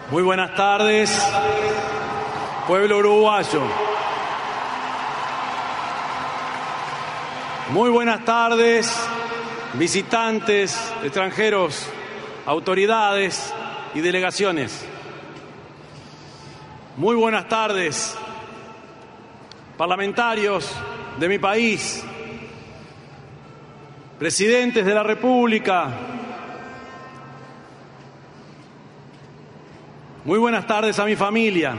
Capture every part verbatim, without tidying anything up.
Muy buenas tardes, pueblo uruguayo. Muy buenas tardes, visitantes, extranjeros, autoridades y delegaciones. Muy buenas tardes, parlamentarios de mi país, presidentes de la República. Muy buenas tardes a mi familia.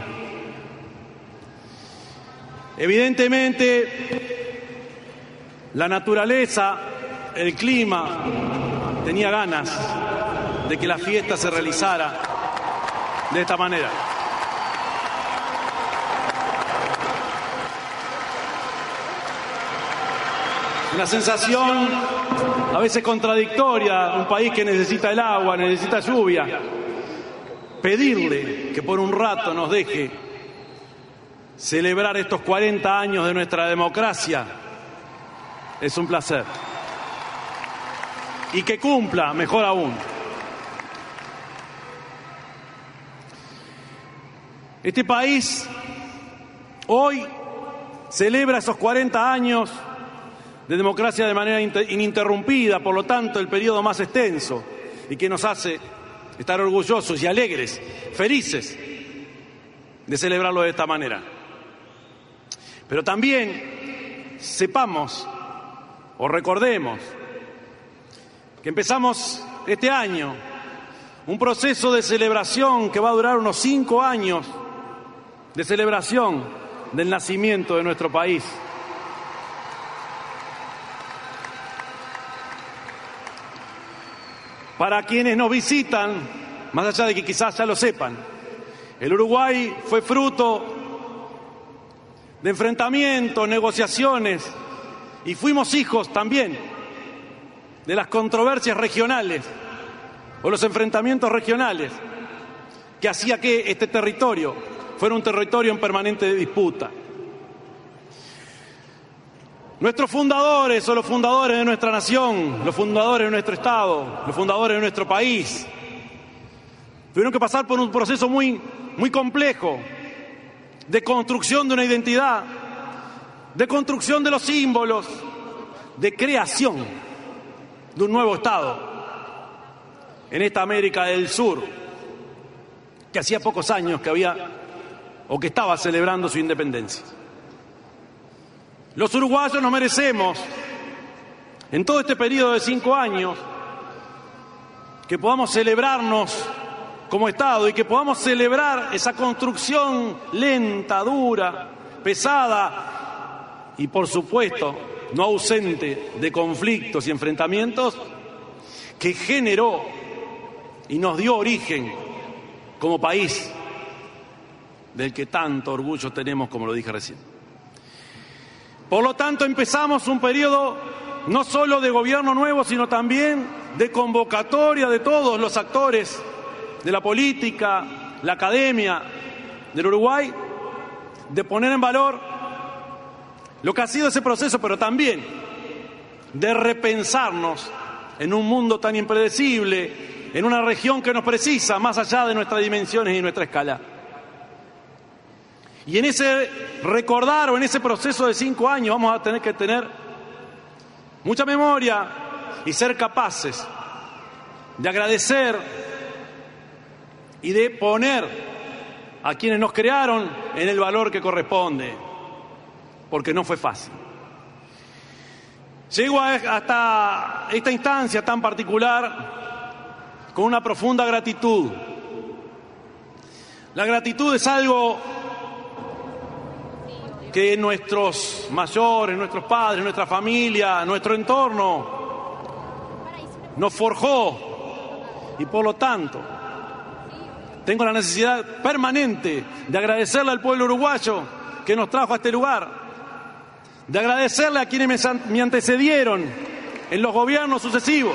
Evidentemente, la naturaleza, el clima, tenía ganas de que la fiesta se realizara de esta manera. Una sensación a veces contradictoria, un país que necesita el agua, necesita lluvia. Pedirle que por un rato nos deje celebrar estos cuarenta años de nuestra democracia es un placer. Y que cumpla, mejor aún. Este país hoy celebra esos cuarenta años de democracia de manera ininterrumpida, por lo tanto el periodo más extenso, y que nos hace estar orgullosos y alegres, felices de celebrarlo de esta manera. Pero también sepamos o recordemos que empezamos este año un proceso de celebración que va a durar unos cinco años de celebración del nacimiento de nuestro país. Para quienes nos visitan, más allá de que quizás ya lo sepan, el Uruguay fue fruto de enfrentamientos, negociaciones, y fuimos hijos también de las controversias regionales o los enfrentamientos regionales que hacía que este territorio fuera un territorio en permanente disputa. Nuestros fundadores o los fundadores de nuestra nación, los fundadores de nuestro Estado, los fundadores de nuestro país, tuvieron que pasar por un proceso muy, muy complejo de construcción de una identidad, de construcción de los símbolos, de creación de un nuevo Estado en esta América del Sur, que hacía pocos años que había o que estaba celebrando su independencia. Los uruguayos nos merecemos, en todo este periodo de cinco años, que podamos celebrarnos como Estado y que podamos celebrar esa construcción lenta, dura, pesada y, por supuesto, no ausente de conflictos y enfrentamientos, que generó y nos dio origen como país del que tanto orgullo tenemos, como lo dije recién. Por lo tanto, empezamos un periodo no solo de gobierno nuevo, sino también de convocatoria de todos los actores de la política, la academia del Uruguay, de poner en valor lo que ha sido ese proceso, pero también de repensarnos en un mundo tan impredecible, en una región que nos precisa más allá de nuestras dimensiones y nuestra escala. Y en ese recordar o en ese proceso de cinco años vamos a tener que tener mucha memoria y ser capaces de agradecer y de poner a quienes nos crearon en el valor que corresponde, porque no fue fácil. Llego hasta esta instancia tan particular con una profunda gratitud. La gratitud es algo que nuestros mayores, nuestros padres, nuestra familia, nuestro entorno nos forjó, y por lo tanto tengo la necesidad permanente de agradecerle al pueblo uruguayo que nos trajo a este lugar, de agradecerle a quienes me antecedieron en los gobiernos sucesivos,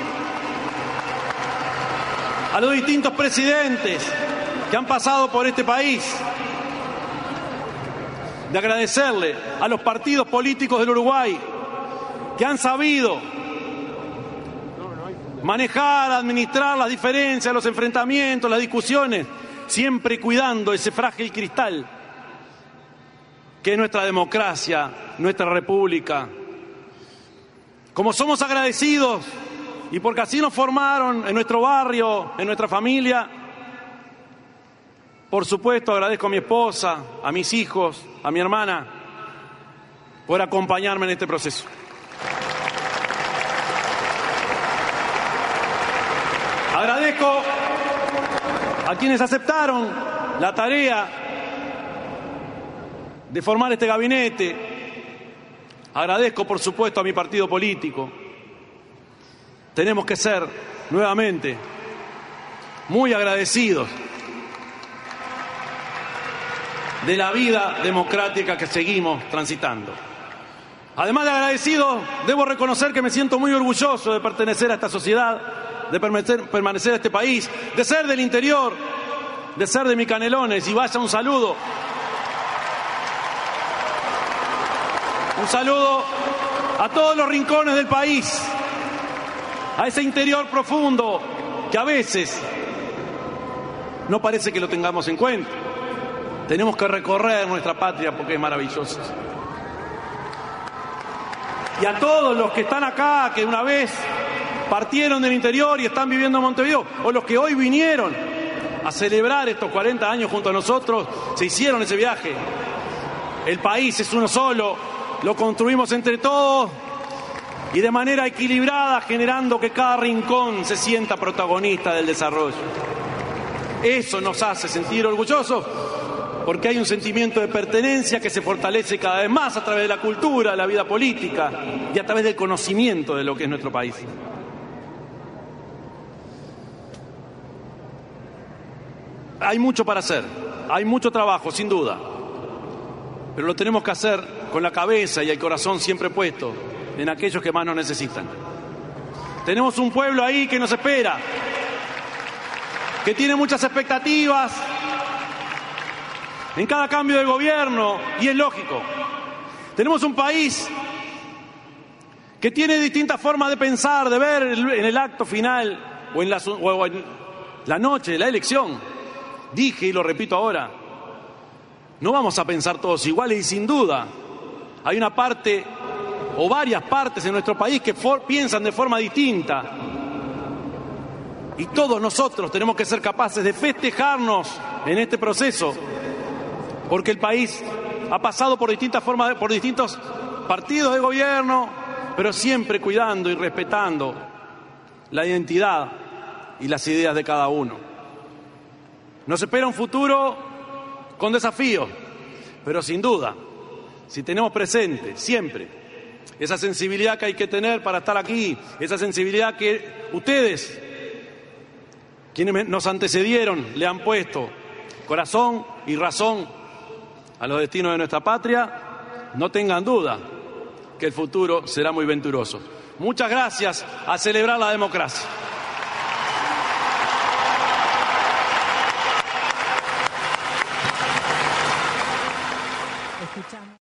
a los distintos presidentes que han pasado por este país, de agradecerle a los partidos políticos del Uruguay que han sabido manejar, administrar las diferencias, los enfrentamientos, las discusiones, siempre cuidando ese frágil cristal que es nuestra democracia, nuestra república. Como somos agradecidos y porque así nos formaron en nuestro barrio, en nuestra familia, por supuesto agradezco a mi esposa, a mis hijos, a mi hermana, por acompañarme en este proceso. Agradezco a quienes aceptaron la tarea de formar este gabinete. Agradezco, por supuesto, a mi partido político. Tenemos que ser, nuevamente, muy agradecidos de la vida democrática que seguimos transitando. Además de agradecido, debo reconocer que me siento muy orgulloso de pertenecer a esta sociedad, de permanecer, permanecer a este país, de ser del interior, de ser de mi Canelones. Y vaya un saludo. Un saludo a todos los rincones del país, a ese interior profundo que a veces no parece que lo tengamos en cuenta. Tenemos que recorrer nuestra patria porque es maravillosa. Y a todos los que están acá, que una vez partieron del interior y están viviendo en Montevideo, o los que hoy vinieron a celebrar estos cuarenta años junto a nosotros, se hicieron ese viaje. El país es uno solo. Lo construimos entre todos y de manera equilibrada, generando que cada rincón se sienta protagonista del desarrollo. Eso nos hace sentir orgullosos porque hay un sentimiento de pertenencia que se fortalece cada vez más a través de la cultura, la vida política y a través del conocimiento de lo que es nuestro país. Hay mucho para hacer, hay mucho trabajo, sin duda. Pero lo tenemos que hacer con la cabeza y el corazón siempre puesto en aquellos que más nos necesitan. Tenemos un pueblo ahí que nos espera, que tiene muchas expectativas en cada cambio de gobierno, y es lógico. Tenemos un país que tiene distintas formas de pensar, de ver en el acto final o en la, o en la noche de la elección. Dije y lo repito ahora, no vamos a pensar todos iguales y sin duda hay una parte o varias partes en nuestro país que for- piensan de forma distinta. Y todos nosotros tenemos que ser capaces de festejarnos en este proceso, porque el país ha pasado por distintas formas, de, por distintos partidos de gobierno, pero siempre cuidando y respetando la identidad y las ideas de cada uno. Nos espera un futuro con desafíos, pero sin duda, si tenemos presente siempre esa sensibilidad que hay que tener para estar aquí, esa sensibilidad que ustedes, quienes nos antecedieron, le han puesto corazón y razón a los destinos de nuestra patria, no tengan duda que el futuro será muy venturoso. Muchas gracias, a celebrar la democracia. Escuchamos.